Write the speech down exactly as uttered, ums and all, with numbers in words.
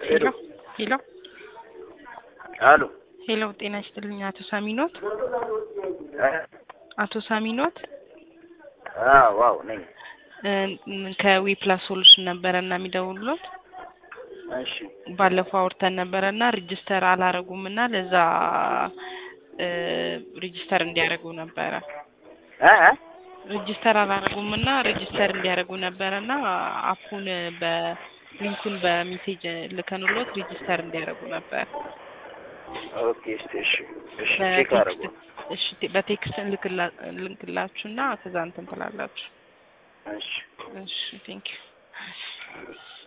ሄሎ ሄሎ አሎ ሄሎ ጤና ይስጥልኝ አቶ ሳሚኖት አቶ ሳሚኖት አዎ ዋው ነኝ ከዊፕላስ ሶሉሽን ነበርና የሚደውሉት እሺ ባለፈው አውርተን ነበርና ሬጂስተር አላረጉምና ለዛ ሬጂስተር እንዲያረጉ ነበር አ አ ሬጂስተር አላረጉምና ሬጂስተር እንዲያረጉ ነበርና አፑን በሊንኩን በሜሴጅ ልከንሎት ሬጂስተር እንዲያረጉ ነበር ኦኬ እሺ እሺ ቼክ አረጉ እሺ በቴክስት ልክላችሁና ከዛ እንትን ትላላችሁ እሺ እሺ ቴንክ ዩ